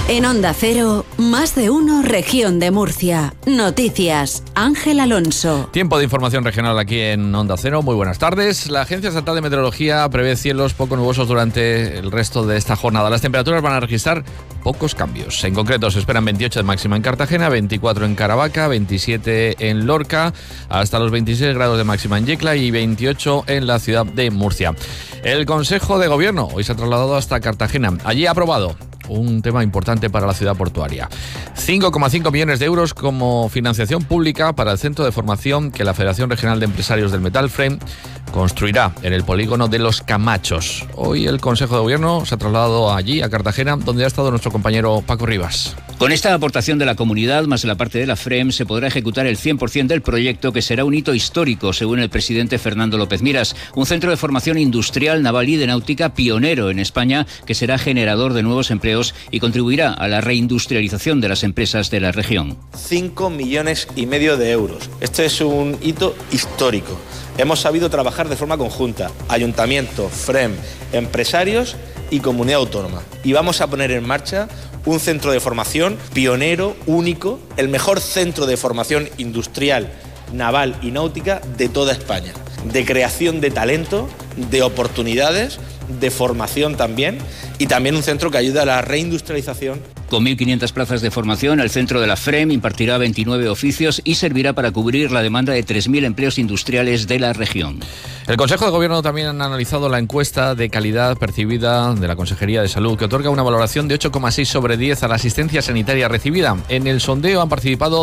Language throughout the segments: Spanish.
En Onda Cero, más de uno, Región de Murcia. Noticias, Ángel Alonso. Tiempo de información regional aquí en Onda Cero. Muy buenas tardes. La Agencia Estatal de Meteorología prevé cielos poco nubosos durante el resto de esta jornada. Las temperaturas van a registrar pocos cambios. En concreto, se esperan 28 de máxima en Cartagena, 24 en Caravaca, 27 en Lorca, hasta los 26 grados de máxima en Yecla y 28 en la ciudad de Murcia. El Consejo de Gobierno hoy se ha trasladado hasta Cartagena. Allí ha aprobado un tema importante para la ciudad portuaria. 5,5 millones de euros como financiación pública para el centro de formación que la Federación Regional de Empresarios del Metal Frame construirá en el polígono de Los Camachos. Hoy el Consejo de Gobierno se ha trasladado allí, a Cartagena, donde ha estado nuestro compañero Paco Rivas. Con esta aportación de la comunidad, más la parte de la FREM, se podrá ejecutar el 100% del proyecto, que será un hito histórico, según el presidente Fernando López Miras. Un centro de formación industrial, naval y de náutica pionero en España, que será generador de nuevos empleos y contribuirá a la reindustrialización de las empresas de la región. 5,5 millones de euros. Este es un hito histórico. Hemos sabido trabajar de forma conjunta, ayuntamiento, FREM, empresarios y comunidad autónoma. Y vamos a poner en marcha un centro de formación pionero, único, el mejor centro de formación industrial, naval y náutica de toda España. De creación de talento, de oportunidades, de formación también, y también un centro que ayuda a la reindustrialización. Con 1.500 plazas de formación, el centro de la FREM impartirá 29 oficios y servirá para cubrir la demanda de 3.000 empleos industriales de la región. El Consejo de Gobierno también ha analizado la encuesta de calidad percibida de la Consejería de Salud, que otorga una valoración de 8,6 sobre 10 a la asistencia sanitaria recibida. En el sondeo han participado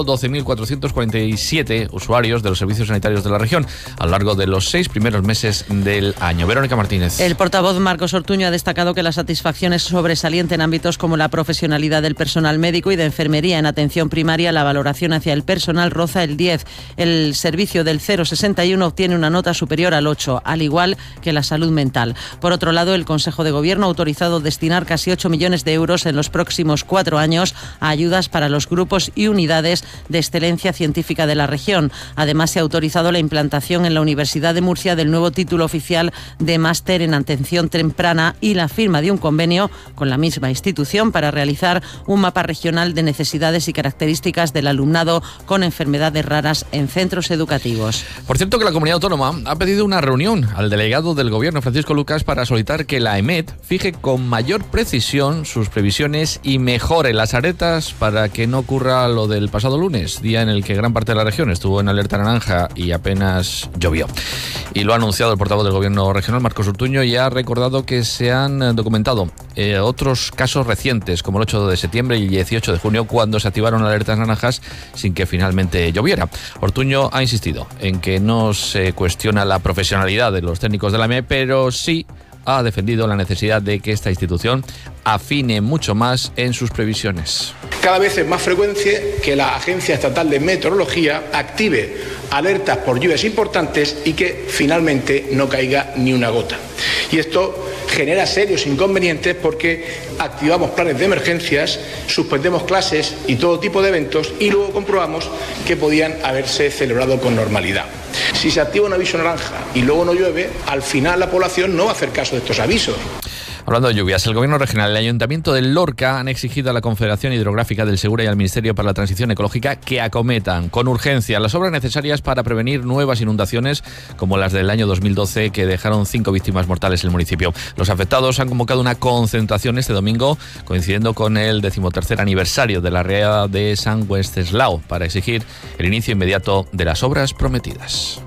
12.447 usuarios de los servicios sanitarios de la región a lo largo de los 6 primeros meses del año. Verónica Martínez. El portavoz Marcos Ortuño ha destacado que la satisfacción es sobresaliente en ámbitos como la profesionalidad del personal médico y de enfermería. En atención primaria, la valoración hacia el personal roza el 10. El servicio del 0,61 obtiene una nota superior al 8, al igual que la salud mental. Por otro lado, el Consejo de Gobierno ha autorizado destinar casi 8 millones de euros en los próximos 4 años a ayudas para los grupos y unidades de excelencia científica de la región. Además, se ha autorizado la implantación en la Universidad de Murcia del nuevo título oficial de máster en atención temprana y la firma de un convenio con la misma institución para realizar un mapa regional de necesidades y características del alumnado con enfermedades raras en centros educativos. Por cierto, que la Comunidad Autónoma ha pedido una reunión al delegado del Gobierno, Francisco Lucas, para solicitar que la EMET fije con mayor precisión sus previsiones y mejore las alertas para que no ocurra lo del pasado lunes, día en el que gran parte de la región estuvo en alerta naranja y apenas llovió. Y lo ha anunciado el portavoz del Gobierno regional, Marcos Ortuño, y ha recordado que se han documentado otros casos recientes, como el 8 de septiembre y el 18 de junio, cuando se activaron alertas naranjas sin que finalmente lloviera. Ortuño ha insistido en que no se cuestiona la profesionalidad de los técnicos de la EMET, pero sí ha defendido la necesidad de que esta institución afine mucho más en sus previsiones. Cada vez es más frecuente que la Agencia Estatal de Meteorología active alertas por lluvias importantes y que finalmente no caiga ni una gota. Y esto genera serios inconvenientes porque activamos planes de emergencias, suspendemos clases y todo tipo de eventos y luego comprobamos que podían haberse celebrado con normalidad. Si se activa un aviso naranja y luego no llueve, al final la población no va a hacer caso de estos avisos. Hablando de lluvias, el Gobierno regional y el Ayuntamiento de Lorca han exigido a la Confederación Hidrográfica del Segura y al Ministerio para la Transición Ecológica que acometan con urgencia las obras necesarias para prevenir nuevas inundaciones como las del año 2012, que dejaron 5 víctimas mortales en el municipio. Los afectados han convocado una concentración este domingo, coincidiendo con el 13º aniversario de la riada de San Wenceslao, para exigir el inicio inmediato de las obras prometidas.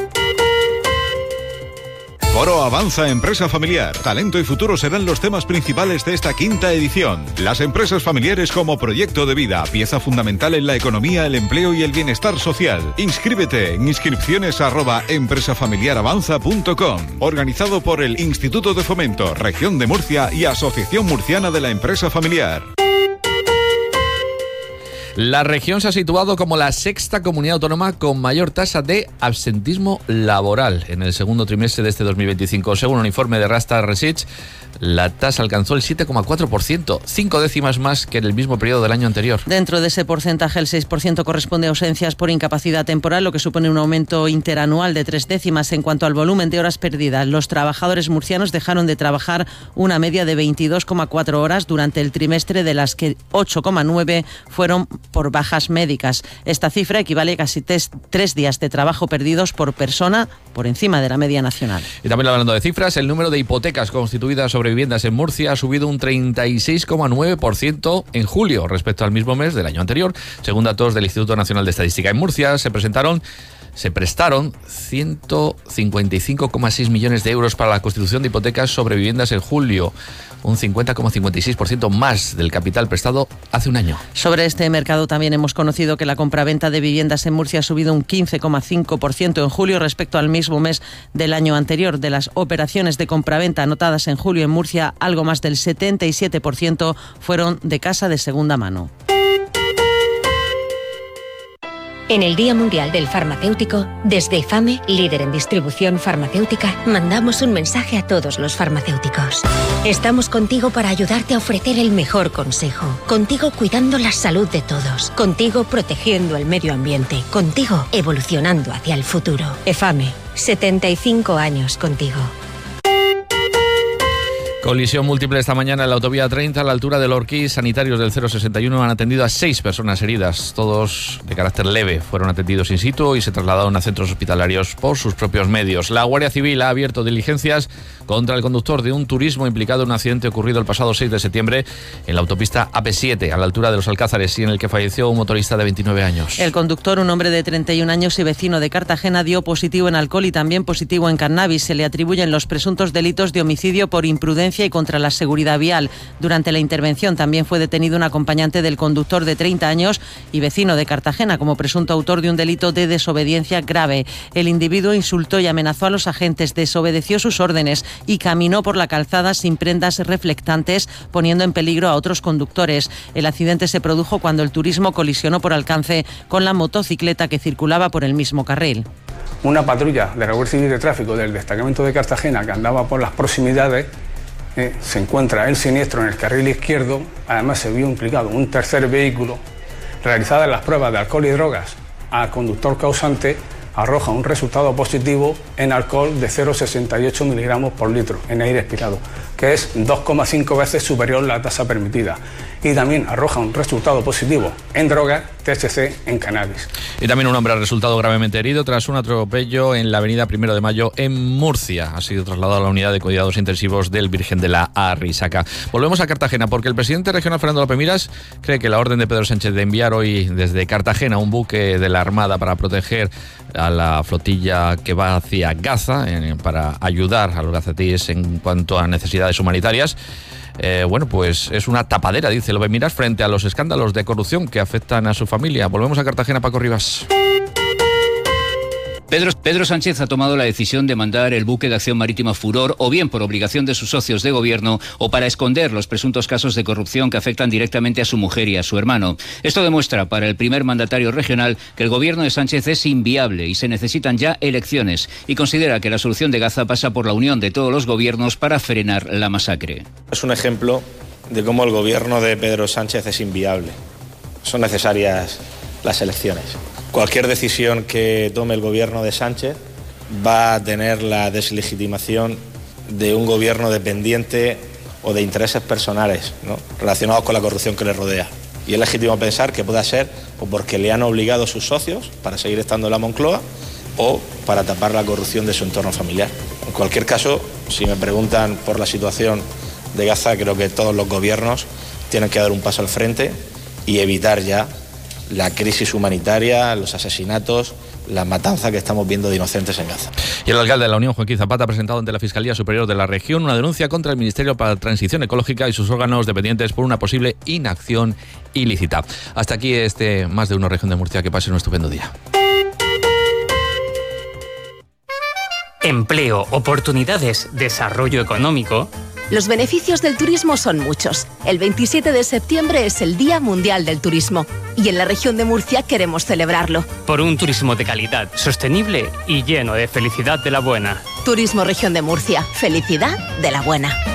Foro Avanza Empresa Familiar. Talento y futuro serán los temas principales de esta 5ª edición. Las empresas familiares como proyecto de vida, pieza fundamental en la economía, el empleo y el bienestar social. Inscríbete en inscripciones@empresafamiliaravanza.com. Organizado por el Instituto de Fomento, Región de Murcia y Asociación Murciana de la Empresa Familiar. La región se ha situado como la sexta comunidad autónoma con mayor tasa de absentismo laboral en el segundo trimestre de este 2025. Según un informe de Randstad Research, la tasa alcanzó el 7,4%, 5 décimas más que en el mismo periodo del año anterior. Dentro de ese porcentaje, el 6% corresponde a ausencias por incapacidad temporal, lo que supone un aumento interanual de 3 décimas. En cuanto al volumen de horas perdidas, los trabajadores murcianos dejaron de trabajar una media de 22,4 horas durante el trimestre, de las que 8,9 fueron por bajas médicas. Esta cifra equivale a casi 3 días de trabajo perdidos por persona, por encima de la media nacional. Y también hablando de cifras, el número de hipotecas constituidas sobre viviendas en Murcia ha subido un 36,9% en julio respecto al mismo mes del año anterior. Según datos del Instituto Nacional de Estadística, en Murcia se prestaron 155,6 millones de euros para la constitución de hipotecas sobre viviendas en julio, un 50,56% más del capital prestado hace un año. Sobre este mercado también hemos conocido que la compraventa de viviendas en Murcia ha subido un 15,5% en julio respecto al mismo mes del año anterior. De las operaciones de compraventa anotadas en julio en Murcia, algo más del 77% fueron de casa de segunda mano. En el Día Mundial del Farmacéutico, desde IFAME, líder en distribución farmacéutica, mandamos un mensaje a todos los farmacéuticos. Estamos contigo para ayudarte a ofrecer el mejor consejo. Contigo cuidando la salud de todos. Contigo protegiendo el medio ambiente. Contigo evolucionando hacia el futuro. IFAME, 75 años contigo. Colisión múltiple esta mañana en la autovía 30 a la altura del Orquí. Sanitarios del 061 han atendido a 6 personas heridas, todos de carácter leve. Fueron atendidos in situ y se trasladaron a centros hospitalarios por sus propios medios. La Guardia Civil ha abierto diligencias contra el conductor de un turismo implicado en un accidente ocurrido el pasado 6 de septiembre en la autopista AP7 a la altura de Los Alcázares, y en el que falleció un motorista de 29 años. El conductor, un hombre de 31 años y vecino de Cartagena, dio positivo en alcohol y también positivo en cannabis. Se le atribuyen los presuntos delitos de homicidio por imprudencia y contra la seguridad vial. Durante la intervención también fue detenido un acompañante del conductor de 30 años y vecino de Cartagena como presunto autor de un delito de desobediencia grave. El individuo insultó y amenazó a los agentes, desobedeció sus órdenes y caminó por la calzada sin prendas reflectantes, poniendo en peligro a otros conductores. El accidente se produjo cuando el turismo colisionó por alcance con la motocicleta que circulaba por el mismo carril. Una patrulla de la Guardia Civil de Tráfico del destacamento de Cartagena que andaba por las proximidades, se encuentra el siniestro en el carril izquierdo. Además se vio implicado un tercer vehículo. Realizadas las pruebas de alcohol y drogas al conductor causante, arroja un resultado positivo en alcohol de 0,68 miligramos por litro en aire expirado, que es 2,5 veces superior a la tasa permitida. Y también arroja un resultado positivo en drogas, THC en cannabis. Y también un hombre ha resultado gravemente herido tras un atropello en la avenida 1 de Mayo en Murcia. Ha sido trasladado a la unidad de cuidados intensivos del Virgen de la Arrisaca. Volvemos a Cartagena porque el presidente regional Fernando López Miras cree que la orden de Pedro Sánchez de enviar hoy desde Cartagena un buque de la Armada para proteger a la flotilla que va hacia Gaza, para ayudar a los gazatíes en cuanto a necesidades humanitarias, pues es una tapadera, dice López Miras, frente a los escándalos de corrupción que afectan a su familia. Volvemos a Cartagena, Paco Rivas. Pedro Sánchez ha tomado la decisión de mandar el buque de acción marítima Furor, o bien por obligación de sus socios de gobierno o para esconder los presuntos casos de corrupción que afectan directamente a su mujer y a su hermano. Esto demuestra para el primer mandatario regional que el gobierno de Sánchez es inviable y se necesitan ya elecciones, y considera que la solución de Gaza pasa por la unión de todos los gobiernos para frenar la masacre. Es un ejemplo de cómo el gobierno de Pedro Sánchez es inviable. Son necesarias las elecciones. Cualquier decisión que tome el gobierno de Sánchez va a tener la deslegitimación de un gobierno dependiente o de intereses personales, ¿no?, relacionados con la corrupción que le rodea. Y es legítimo pensar que pueda ser o porque le han obligado sus socios para seguir estando en la Moncloa o para tapar la corrupción de su entorno familiar. En cualquier caso, si me preguntan por la situación de Gaza, creo que todos los gobiernos tienen que dar un paso al frente y evitar ya la crisis humanitaria, los asesinatos, la matanza que estamos viendo de inocentes en Gaza. Y el alcalde de la Unión, Joaquín Zapata, ha presentado ante la Fiscalía Superior de la Región una denuncia contra el Ministerio para la Transición Ecológica y sus órganos dependientes por una posible inacción ilícita. Hasta aquí Más de Uno Región de Murcia. Que pase un estupendo día. Empleo, oportunidades, desarrollo económico. Los beneficios del turismo son muchos. El 27 de septiembre es el Día Mundial del Turismo y en la región de Murcia queremos celebrarlo. Por un turismo de calidad, sostenible y lleno de felicidad de la buena. Turismo Región de Murcia. Felicidad de la buena.